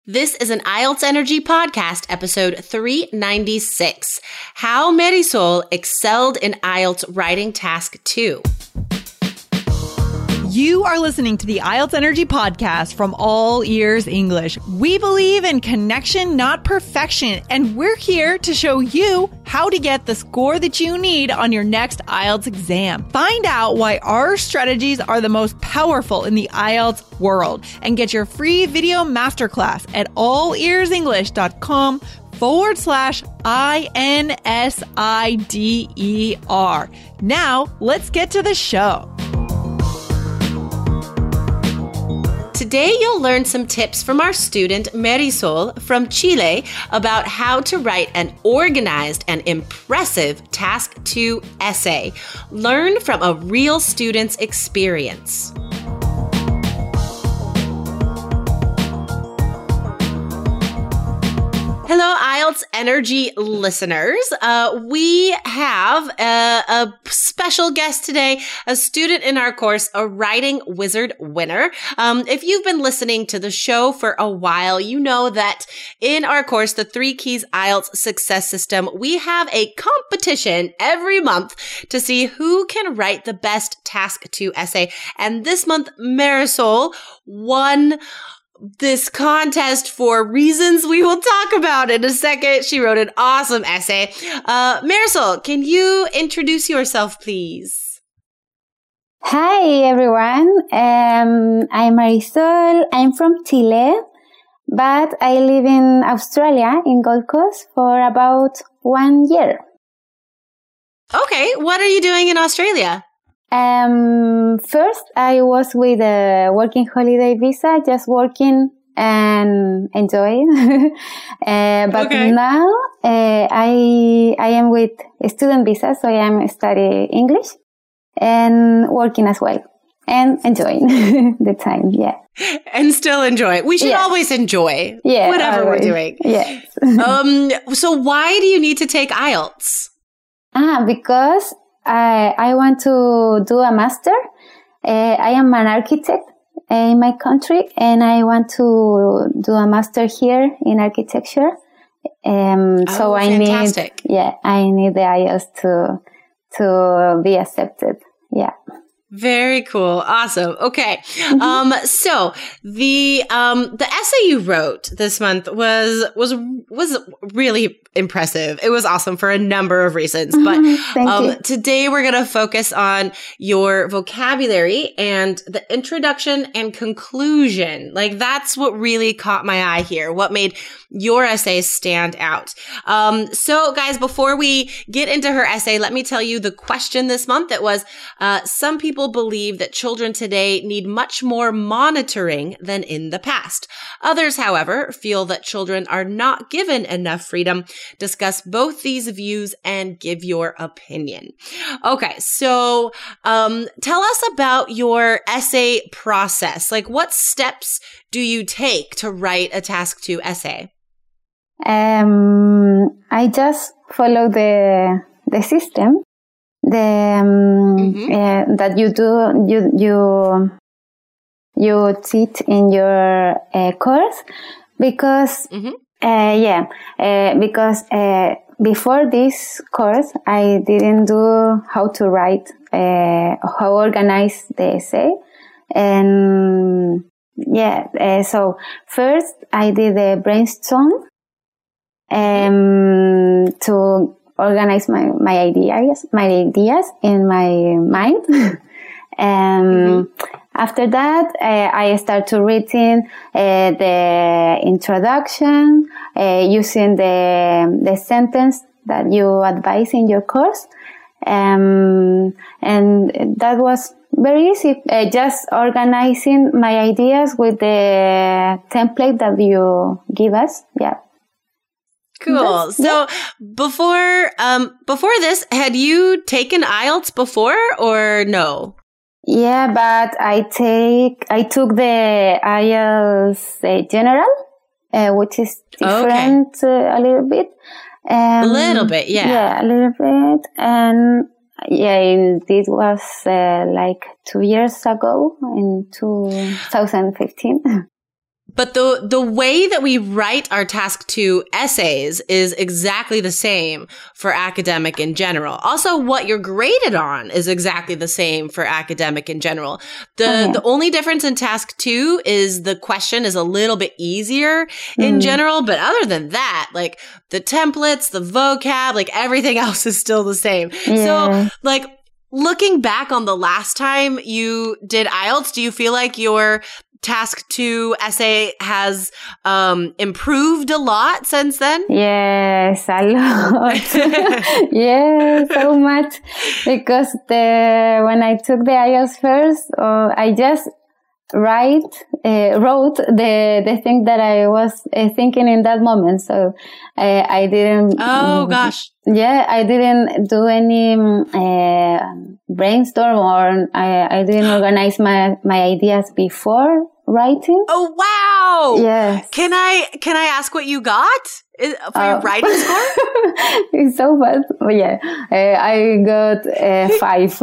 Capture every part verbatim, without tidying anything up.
This is an I E L T S Energy Podcast, episode three ninety-six, How Marisol Excelled in I E L T S Writing Task two. You are listening to the I E L T S Energy Podcast from All Ears English. We believe in connection, not perfection, and we're here to show you how to get the score that you need on your next I E L T S exam. Find out why our strategies are the most powerful in the I E L T S world and get your free video masterclass at allearsenglish.com forward slash I N S I D E R. Now, let's get to the show. Today, you'll learn some tips from our student Marisol from Chile about how to write an organized and impressive Task two essay. Learn from a real student's experience. Hello, I E L T S Energy listeners. Uh, we have a, a special guest today, a student in our course, a Writing Wizard winner. Um, if you've been listening to the show for a while, you know that in our course, the Three Keys I E L T S Success System, we have a competition every month to see who can write the best Task two essay. And this month, Marisol won this contest for reasons we will talk about in a second. She wrote an awesome essay. Uh, Marisol, can you introduce yourself, please? Hi, everyone. Um, I'm Marisol. I'm from Chile, but I live in Australia, in Gold Coast, for about one year. Okay. What are you doing in Australia? Um, first, I was with a working holiday visa, just working and enjoying. uh, but okay. now, uh, I, I am with a student visa, so I am studying English and working as well and enjoying the time. Yeah. And still enjoy. We should yeah. always enjoy yeah, whatever always. we're doing. Yes. um, so why do you need to take I E L T S? Ah, because I, I want to do a master. Uh, I am an architect in my country, and I want to do a master here in architecture. Um, oh, so I fantastic. need, yeah, I need the I E L T S to to be accepted. Yeah. Very cool. Awesome. Okay. Mm-hmm. Um, so the, um, the essay you wrote this month was, was, was really impressive. It was awesome for a number of reasons, but, Thank um, you. today we're going to focus on your vocabulary and the introduction and conclusion. Like that's what really caught my eye here. What made your essay stand out. Um, so guys, before we get into her essay, let me tell you the question this month. It was, uh, some people believe that children today need much more monitoring than in the past. Others, however, feel that children are not given enough freedom. Discuss both these views and give your opinion. Okay, so um, tell us about your essay process. Like, what steps do you take to write a Task two essay? Um, I just follow the the system. The um, mm-hmm. uh, that you do you you you teach in your uh, course because mm-hmm. uh, yeah uh, because uh, before this course I didn't do how to write uh, how organize the essay, and yeah uh, so first I did a brainstorm um to organize my, my ideas, my ideas in my mind. and mm-hmm. after that, uh, I start to writing uh, the introduction, uh, using the the sentence that you advise in your course. Um, and that was very easy, uh, just organizing my ideas with the template that you give us. Yeah. Cool. That's, so yeah. before, um, before this, had you taken I E L T S before or no? Yeah, but I take, I took the I E L T S uh, general, uh, which is different okay. uh, a little bit. Um, a little bit, yeah. Yeah, a little bit. And yeah, this was uh, like two years ago in two thousand fifteen. But the the way that we write our task two essays is exactly the same for academic in general. Also, what you're graded on is exactly the same for academic in general. The okay. the only difference in task two is the question is a little bit easier mm. in general. But other than that, like the templates, the vocab, like everything else is still the same. Yeah. So like looking back on the last time you did I E L T S, do you feel like your task two essay has um, improved a lot since then? Yes, a lot. Yes, so much. Because the when I took the I E L T S first, uh, I just write uh, wrote the the thing that I was uh, thinking in that moment. So uh, I didn't. Oh gosh. Yeah, I didn't do any uh, brainstorm or I, I didn't organize my, my ideas before writing. Oh, wow. Yes. Can I, can I ask what you got for uh, your writing score? It's so bad. But yeah, uh, I got uh, five.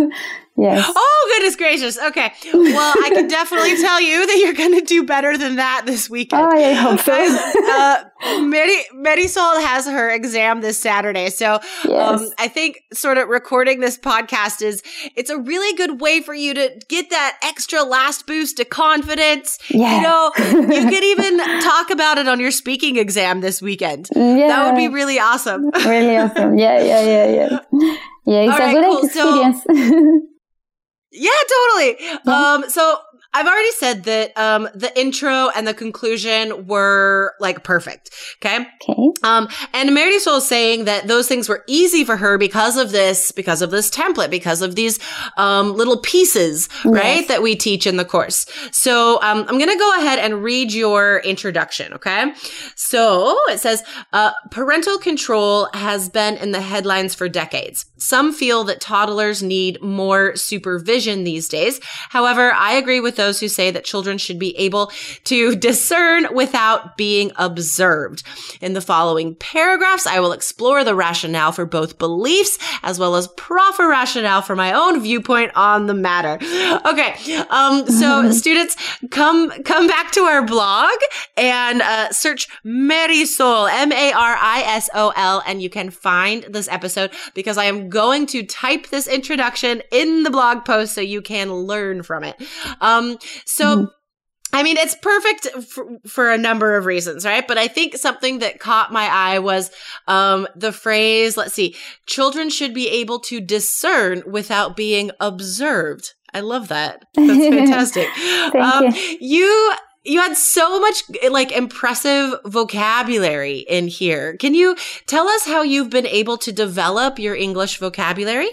Yes. Oh, goodness gracious. Okay. Well, I can definitely tell you that you're going to do better than that this weekend. Oh, I hope so. uh, Mary, Marisol has her exam this Saturday. So yes. um, I think sort of recording this podcast is, it's a really good way for you to get that extra last boost to confidence. Yeah. You know, you could even talk about it on your speaking exam this weekend. Yeah. That would be really awesome. Really awesome. Yeah, yeah, yeah, yeah. Yeah, it's All a right, good cool. experience. So, yeah, totally. Yeah. Um, so I've already said that um, the intro and the conclusion were like perfect. Okay. Okay. Um, and Marisol is saying that those things were easy for her because of this, because of this template, because of these um, little pieces, yes. right, that we teach in the course. So um, I'm going to go ahead and read your introduction. Okay. So it says, uh, parental control has been in the headlines for decades. Some feel that toddlers need more supervision these days. However, I agree with those who say that children should be able to discern without being observed. In the following paragraphs, I will explore the rationale for both beliefs as well as proper rationale for my own viewpoint on the matter. Okay. Um, so students, come, come back to our blog and, uh, search Marisol, M A R I S O L, and you can find this episode because I am going to type this introduction in the blog post so you can learn from it. Um, so, mm-hmm. I mean, it's perfect for, for a number of reasons, right? But I think something that caught my eye was um, the phrase, let's see, children should be able to discern without being observed. I love that. That's fantastic. Thank um, you. You You had so much like impressive vocabulary in here. Can you tell us how you've been able to develop your English vocabulary?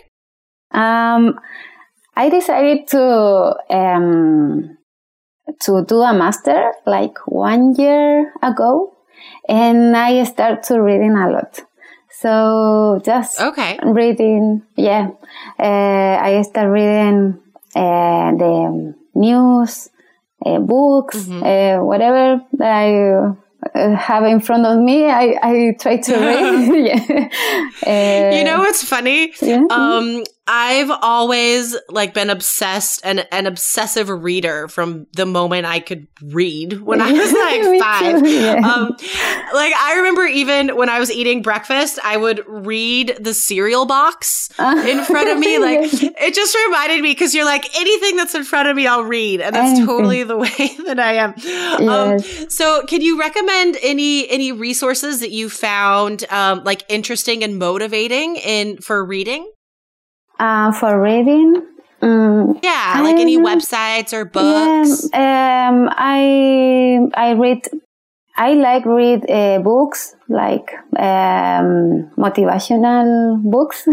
Um, I decided to um, to do a master like one year ago, and I started to reading a lot. So just okay. reading, yeah. Uh, I started reading uh, the news. Uh, books, mm-hmm. uh, whatever that I uh, have in front of me, I, I try to read. yeah. uh, you know what's funny? Yeah. Um, I've always like been obsessed and an obsessive reader from the moment I could read when I was like five. Yeah. Um, like I remember even when I was eating breakfast, I would read the cereal box uh, in front of me. Like yeah. it just reminded me because you're like anything that's in front of me, I'll read, and that's Anything. totally the way that I am. Yes. Um, so, can you recommend any any resources that you found um, like interesting and motivating in for reading? Uh, for reading, um, yeah, like any websites or books. Yeah, um, I I read. I like read uh, books like um, motivational books.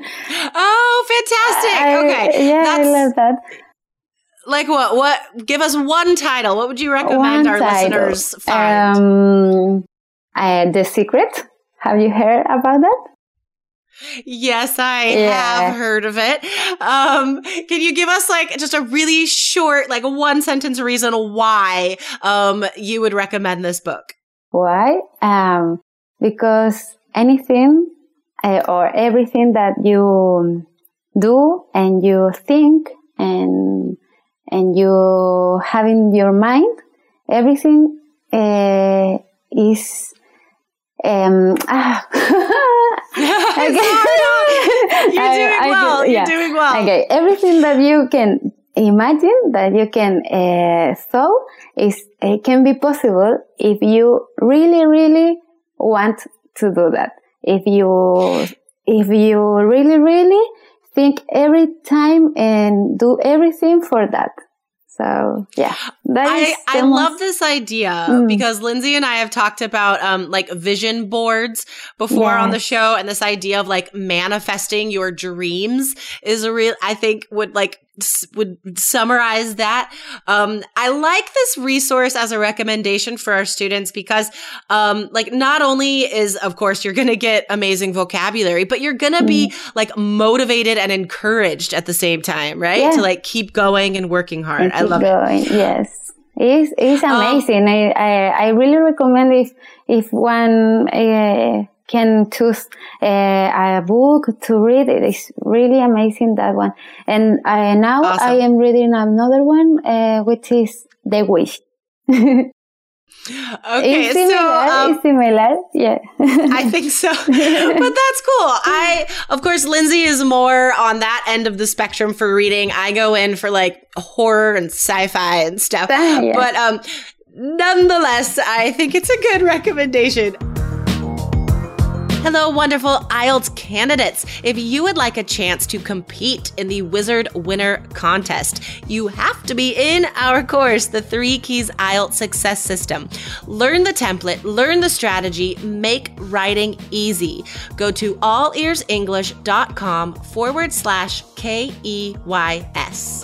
Oh, fantastic! I, okay, yeah, That's, I love that. Like what? What? Give us one title. What would you recommend one our title. listeners find? Um, uh, The Secret. Have you heard about that? Yes, I yeah. have heard of it. Um, can you give us like just a really short, like one sentence reason why um, you would recommend this book? Why? Um, because anything uh, or everything that you do and you think and and you have in your mind, everything uh, is um ah. Okay. You're doing I, well. I, yeah. You're doing well. Okay, everything that you can imagine, that you can uh, thought is uh, can be possible if you really, really want to do that. If you if you really, really think every time and do everything for that. So yeah, that I, is I love this idea mm. because Lindsay and I have talked about um like vision boards before yes. on the show, and this idea of like manifesting your dreams is a real, I think would like would summarize that. Um, I like this resource as a recommendation for our students because, um, like not only is, of course, you're going to get amazing vocabulary, but you're going to mm. be like motivated and encouraged at the same time, right? Yeah. To like keep going and working hard. And I love going. it. Yes. It's, it's amazing. Um, I, I, I really recommend if, if one, uh, can choose uh, a book to read. It is really amazing, that one. And uh, now awesome. I am reading another one, uh, which is The Wish. Okay, it's similar, so um, it's similar, yeah. I think so, but that's cool. I, of course, Lindsay is more on that end of the spectrum for reading. I go in for like horror and sci-fi and stuff, yes. but um, nonetheless, I think it's a good recommendation. Hello, wonderful I E L T S candidates. If you would like a chance to compete in the Wizard Winner Contest, you have to be in our course, the Three Keys I E L T S Success System. Learn the template, learn the strategy, make writing easy. Go to allearsenglish.com forward slash K E Y S.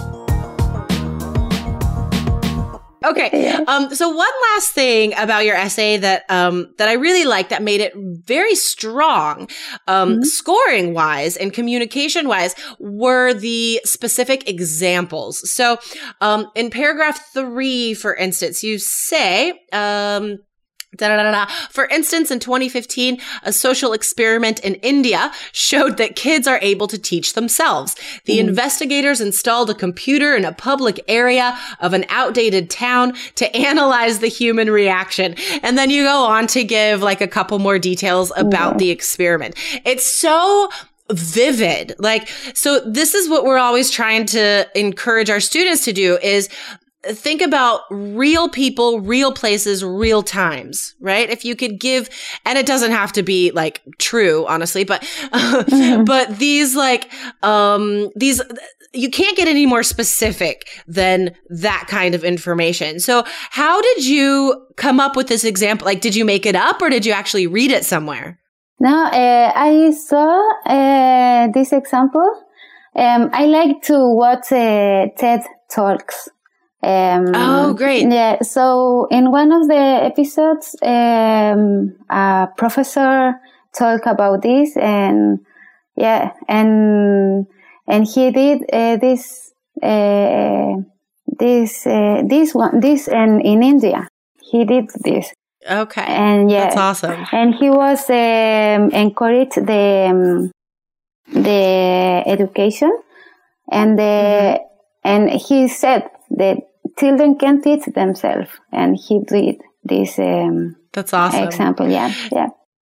Okay. Yeah. Um, so one last thing about your essay that, um, that I really liked that made it very strong, um, mm-hmm. scoring wise and communication wise were the specific examples. So, um, in paragraph three, for instance, you say, um, Da, da, da, da. For instance, in twenty fifteen, a social experiment in India showed that kids are able to teach themselves. The mm. investigators installed a computer in a public area of an outdated town to analyze the human reaction. And then you go on to give like a couple more details about mm. the experiment. It's so vivid. Like, so this is what we're always trying to encourage our students to do is think about real people, real places, real times, right? If you could give, and it doesn't have to be like true, honestly, but, mm-hmm. but these like, um, these, you can't get any more specific than that kind of information. So how did you come up with this example? Like, did you make it up or did you actually read it somewhere? No, uh, I saw uh, this example. Um, I like to watch uh, TED Talks. Um, oh, great. Yeah. So in one of the episodes, um, a professor talked about this and yeah, and, and he did, uh, this, uh, this, uh, this one, this and in India, he did this. Okay. And yeah. That's awesome. And he was, um, encouraged the, um, the education and the, mm-hmm. and he said that children can teach themselves, and he did this. Um, That's awesome. Example, yeah, yeah.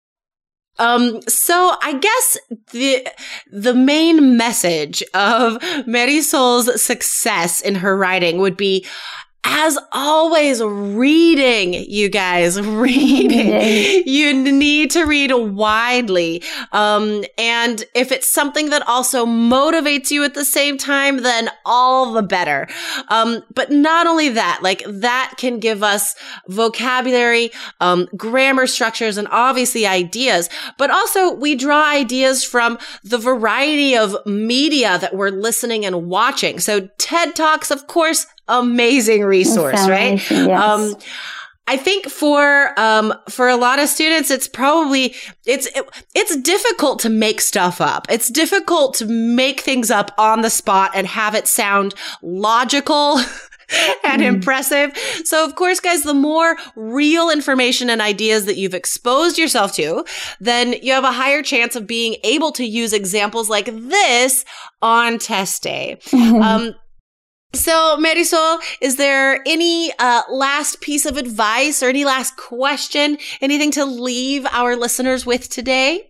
Um, so I guess the the main message of Marisol's success in her writing would be, as always, reading, you guys, reading. Yes. You need to read widely. Um, and if it's something that also motivates you at the same time, then all the better. Um, but not only that, like that can give us vocabulary, um, grammar structures, and obviously ideas, but also we draw ideas from the variety of media that we're listening and watching. So TED Talks, of course, amazing resource, right? Yes. Um, I think for, um, for a lot of students, it's probably, it's, it, it's difficult to make stuff up. It's difficult to make things up on the spot and have it sound logical and mm. impressive. So of course, guys, the more real information and ideas that you've exposed yourself to, then you have a higher chance of being able to use examples like this on test day. Um, So, Marisol, is there any uh, last piece of advice or any last question, anything to leave our listeners with today?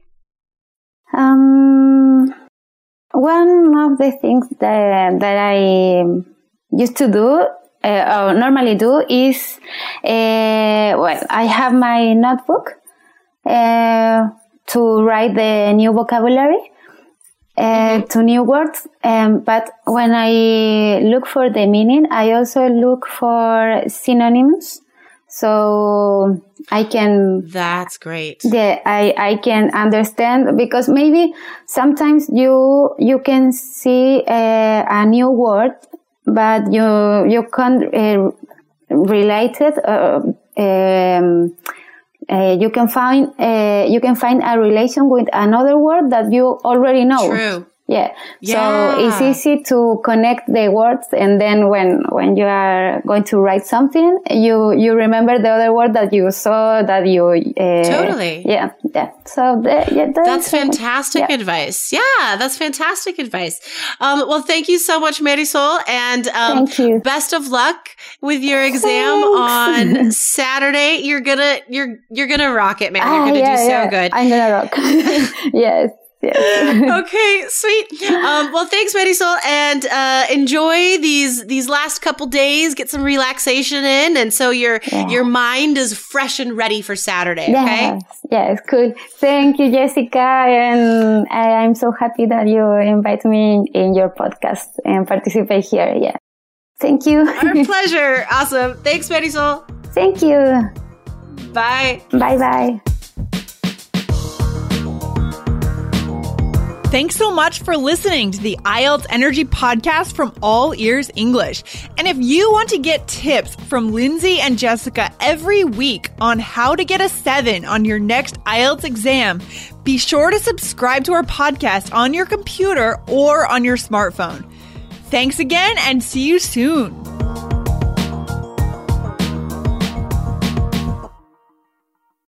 Um, one of the things that, that I used to do, uh, or normally do, is, uh, well, I have my notebook uh, to write the new vocabulary. Uh, to new words, um, but when I look for the meaning, I also look for synonyms, so I can. That's great. Yeah, I, I can understand, because maybe sometimes you you can see a, a new word, but you you can't uh, relate it. Uh, um, Uh, you can find uh, you can find a relation with another word that you already know. True. Yeah. yeah. So it's easy to connect the words, and then when when you are going to write something, you you remember the other word that you saw, that you uh, totally. Yeah, yeah. So the, yeah, that's, that's fantastic yeah. advice. Yeah, that's fantastic advice. Um, well, thank you so much, Marisol, and um, thank you. Best of luck with your exam Thanks. on Saturday. You're gonna you're you're gonna rock it, man. You're Ah, gonna yeah, do so yeah. good. I'm gonna rock. Yes. Yes. Okay, sweet. Um, well, thanks, Marisol, and uh, enjoy these these last couple days. Get some relaxation in, and so your yeah. your mind is fresh and ready for Saturday. Okay. Yes, yes, cool. Thank you, Jessica, and I, I'm so happy that you invite me in your podcast and participate here. Yeah, thank you. Our pleasure. Awesome. Thanks, Marisol. Thank you. Bye. Bye, bye. Thanks so much for listening to the I E L T S Energy Podcast from All Ears English. And if you want to get tips from Lindsay and Jessica every week on how to get a seven on your next I E L T S exam, be sure to subscribe to our podcast on your computer or on your smartphone. Thanks again, and see you soon.